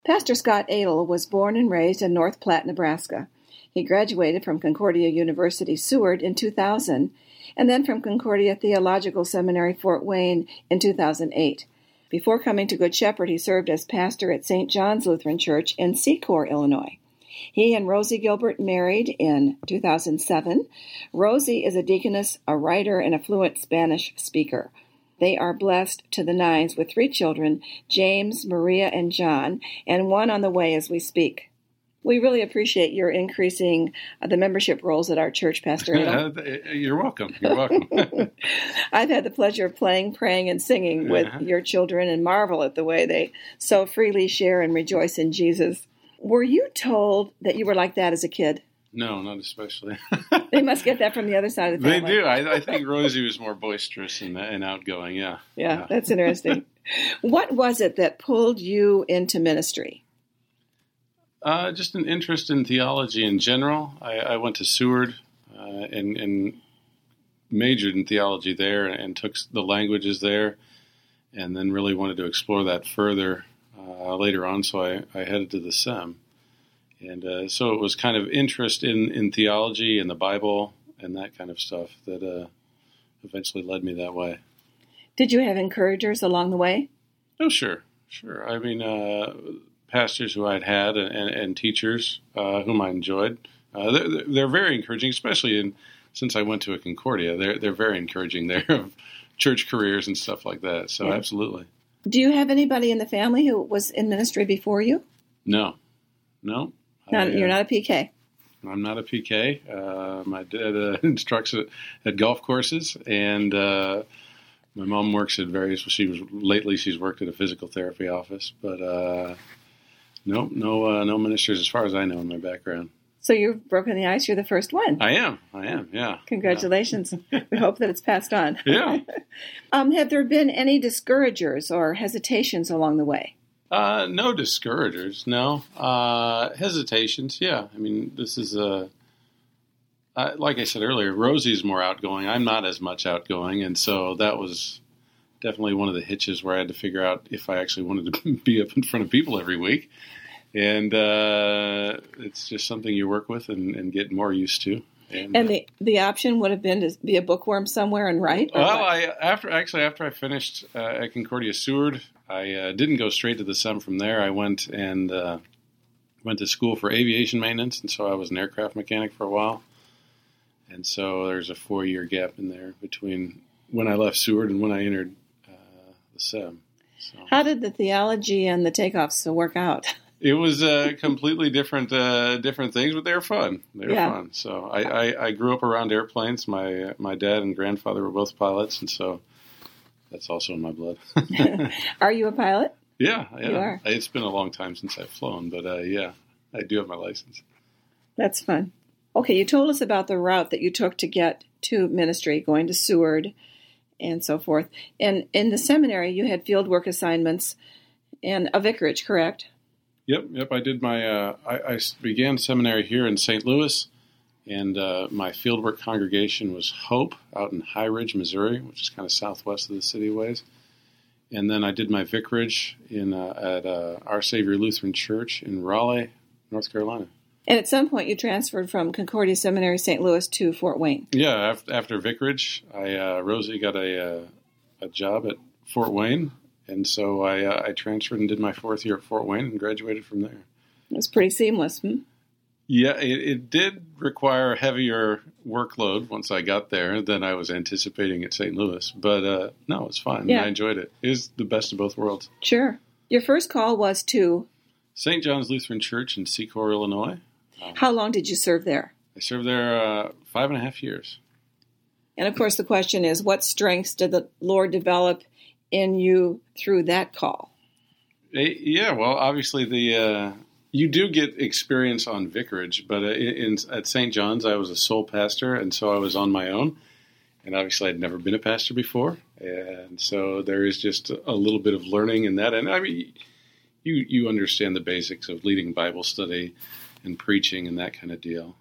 Pastor Scott Adel was born and raised in North Platte, Nebraska. He graduated from Concordia University, Seward in 2000, and then from Concordia Theological Seminary, Fort Wayne in 2008. Before coming to Good Shepherd, he served as pastor at St. John's Lutheran Church in Secor, Illinois. He and Rosie Gilbert married in 2007. Rosie is a deaconess, a writer, and a fluent Spanish speaker. They are blessed to the nines with 3 children, James, Maria, and John, and one on the way as we speak. We really appreciate your increasing the membership rolls at our church, Pastor Adel. You're welcome. You're welcome. I've had the pleasure of playing, praying, and singing with your children and marvel at the way they so freely share and rejoice in Jesus. Were you told that you were like that as a kid? No, not especially. They must get that from the other side of the family. They do. I think Rosie was more boisterous and outgoing, Yeah, that's interesting. What was it that pulled you into ministry? Just an interest in theology in general. I went to Seward and majored in theology there and took the languages there, and then really wanted to explore that further later on, so I headed to the SEM. And so it was kind of interest in theology and the Bible and that kind of stuff that eventually led me that way. Did you have encouragers along the way? Oh, sure. I mean, pastors who I'd had and teachers whom I enjoyed. They're very encouraging, especially since I went to a Concordia. They're very encouraging there of church careers and stuff like that. So absolutely. Do you have anybody in the family who was in ministry before you? No. You're not a PK. I'm not a PK. My dad instructs at golf courses, and my mom works at various. She's worked at a physical therapy office, but no ministers as far as I know in my background. So you've broken the ice. You're the first one. I am. Yeah. Congratulations. Yeah. We hope that it's passed on. Yeah. Have there been any discouragers or hesitations along the way? No discouragers, no. Hesitations, yeah. I mean, this is like I said earlier, Rosie's more outgoing. I'm not as much outgoing, and so that was definitely one of the hitches where I had to figure out if I actually wanted to be up in front of people every week. And it's just something you work with and get more used to. And the option would have been to be a bookworm somewhere and write? Well, after I finished at Concordia Seward, I didn't go straight to the SEM from there. I went to school for aviation maintenance, and so I was an aircraft mechanic for a while. And so there's a 4-year gap in there between when I left Seward and when I entered the SEM. So. How did the theology and the takeoffs work out? It was completely different things, but they were fun. Fun. So I grew up around airplanes. My dad and grandfather were both pilots, and so that's also in my blood. Are you a pilot? Yeah. You are. It's been a long time since I've flown, but yeah, I do have my license. That's fun. Okay, you told us about the route that you took to get to ministry, going to Seward and so forth. And in the seminary, you had fieldwork assignments and a vicarage, correct? Yep. I did my. I began seminary here in St. Louis, and my fieldwork congregation was Hope out in High Ridge, Missouri, which is kind of southwest of the city ways. And then I did my vicarage at Our Savior Lutheran Church in Raleigh, North Carolina. And at some point, you transferred from Concordia Seminary, St. Louis, to Fort Wayne. Yeah, after vicarage, Rosie got a job at Fort Wayne. And so I transferred and did my 4th year at Fort Wayne and graduated from there. It was pretty seamless. Yeah, it did require a heavier workload once I got there than I was anticipating at St. Louis. But no, it was fun. Yeah. I enjoyed it. It was the best of both worlds. Sure. Your first call was to? St. John's Lutheran Church in Secor, Illinois. How long did you serve there? I served there 5.5 years. And of course the question is, what strengths did the Lord develop in you through that call? Yeah, well, obviously you do get experience on vicarage, but at St. John's I was a sole pastor, and so I was on my own. And obviously I'd never been a pastor before, and so there is just a little bit of learning in that. And I mean, you understand the basics of leading Bible study and preaching and that kind of deal,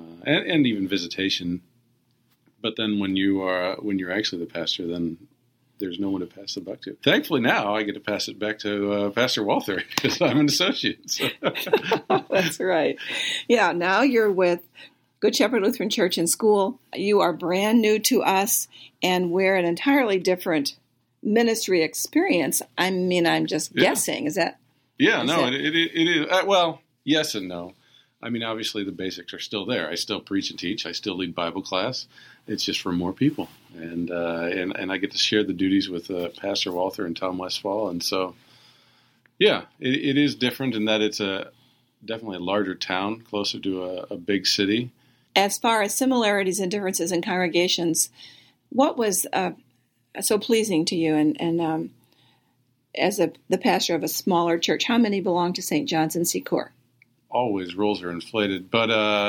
and even visitation. But then when you're actually the pastor, then there's no one to pass the buck to. Thankfully, now I get to pass it back to Pastor Walther because I'm an associate. So. That's right. Yeah, now you're with Good Shepherd Lutheran Church and School. You are brand new to us, and we're an entirely different ministry experience. I mean, I'm just guessing. Is that? Yeah, no, it is. Well, yes and no. I mean, obviously the basics are still there. I still preach and teach. I still lead Bible class. It's just for more people, and I get to share the duties with Pastor Walther and Tom Westfall, and so yeah, it is different in that it's definitely a larger town, closer to a big city. As far as similarities and differences in congregations, what was so pleasing to you, and as the pastor of a smaller church, how many belong to St. John's and Secor? Always rolls are inflated, but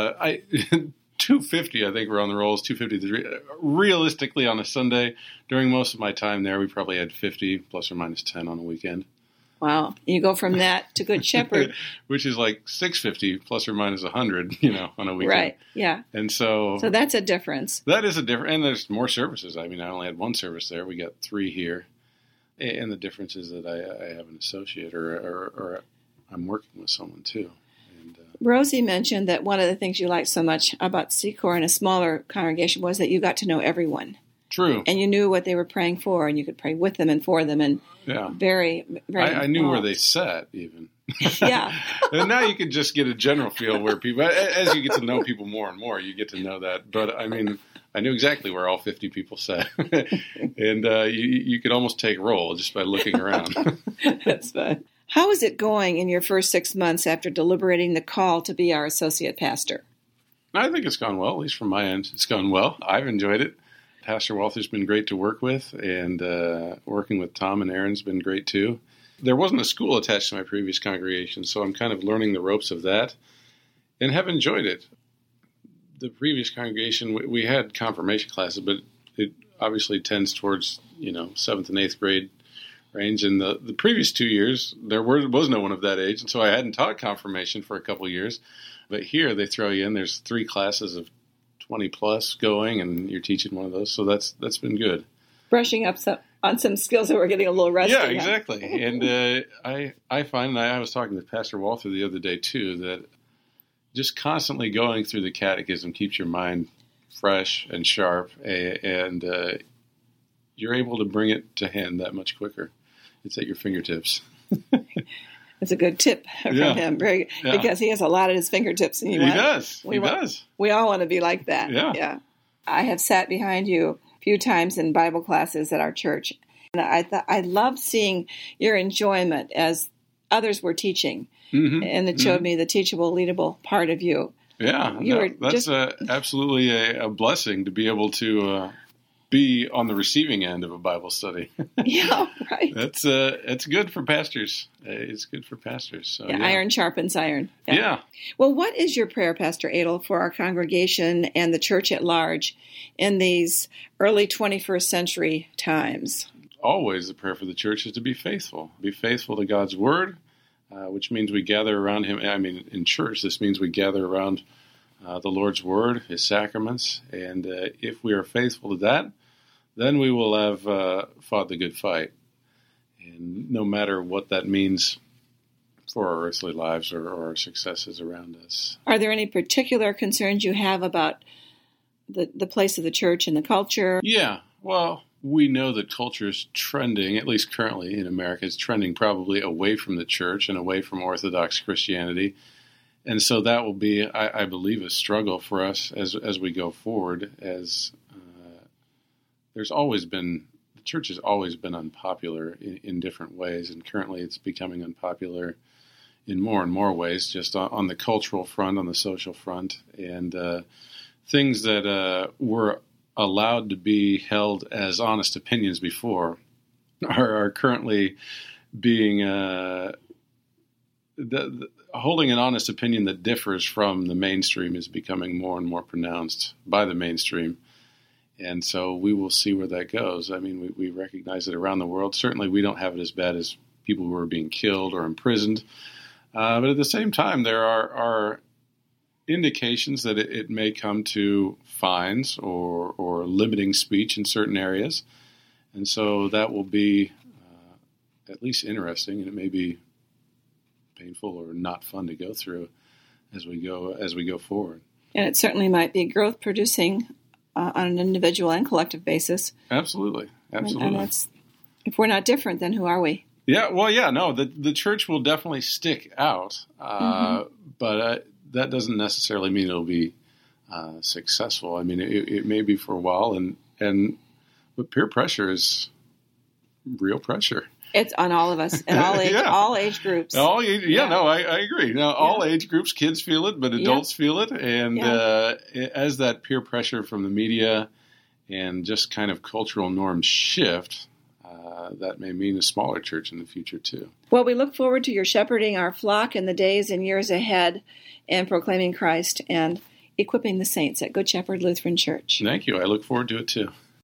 250, I think we're on the rolls, 250. Realistically, on a Sunday, during most of my time there, we probably had 50 plus or minus 10 on a weekend. Wow. You go from that to Good Shepherd. Which is like 650 plus or minus 100, on a weekend. Right, yeah. And so that's a difference. That is a difference. And there's more services. I mean, I only had one service there. We got 3 here. And the difference is that I have an associate or I'm working with someone too. Rosie mentioned that one of the things you liked so much about Secor and a smaller congregation was that you got to know everyone. True. And you knew what they were praying for, and you could pray with them and for them. And very, very I knew where they sat, even. Yeah. And now you can just get a general feel where people, as you get to know people more and more, you get to know that. But, I mean, I knew exactly where all 50 people sat. And you could almost take roll just by looking around. That's fun. How is it going in your first 6 months after deliberating the call to be our associate pastor? I think it's gone well, at least from my end. It's gone well. I've enjoyed it. Pastor Walther's been great to work with, and working with Tom and Aaron's been great too. There wasn't a school attached to my previous congregation, so I'm kind of learning the ropes of that and have enjoyed it. The previous congregation, we had confirmation classes, but it obviously tends towards, 7th and 8th grade range. In the previous 2 years, there was no one of that age, and so I hadn't taught confirmation for a couple of years. But here they throw you in. There's 3 classes of 20 plus going, and you're teaching one of those, so that's been good. Brushing up on some skills that we're getting a little rusty. Yeah, exactly. And I find, and I was talking to Pastor Walther the other day too, that just constantly going through the catechism keeps your mind fresh and sharp, and you're able to bring it to hand that much quicker. It's at your fingertips. That's a good tip from him, because he has a lot at his fingertips. And he does. We all want to be like that. Yeah. I have sat behind you a few times in Bible classes at our church, and I loved seeing your enjoyment as others were teaching, and it showed me the teachable, leadable part of you. Yeah, that's absolutely a blessing to be able to be on the receiving end of a Bible study. Yeah, right. It's good for pastors. It's good for pastors. So, iron sharpens iron. Yeah. Well, what is your prayer, Pastor Adel, for our congregation and the church at large in these early 21st century times? Always the prayer for the church is to be faithful. Be faithful to God's word, which means we gather around him. I mean, in church, this means we gather around the Lord's word, his sacraments. And if we are faithful to that, then we will have fought the good fight. And no matter what that means for our earthly lives or our successes around us. Are there any particular concerns you have about the place of the church and the culture? Yeah, well, we know that culture is trending, at least currently in America, it's trending probably away from the church and away from Orthodox Christianity. And so that will be, I believe, a struggle for us as we go forward, as the church has always been unpopular in different ways, and currently it's becoming unpopular in more and more ways, just on the cultural front, on the social front, and things that were allowed to be held as honest opinions before are currently being holding an honest opinion that differs from the mainstream is becoming more and more pronounced by the mainstream. And so we will see where that goes. I mean, we recognize it around the world. Certainly we don't have it as bad as people who are being killed or imprisoned. But at the same time, there are indications that it may come to fines or limiting speech in certain areas. And so that will be at least interesting, and it may be painful or not fun to go through as we go forward. And it certainly might be growth producing on an individual and collective basis. Absolutely. And if we're not different, then who are we? Yeah, well, no, the church will definitely stick out, but that doesn't necessarily mean it'll be successful. I mean, it may be for a while, but peer pressure is real pressure. It's on all of us, in all age groups. I agree. Now, all age groups, kids feel it, but adults feel it. And as that peer pressure from the media and just kind of cultural norms shift, that may mean a smaller church in the future, too. Well, we look forward to your shepherding our flock in the days and years ahead and proclaiming Christ and equipping the saints at Good Shepherd Lutheran Church. Thank you. I look forward to it, too.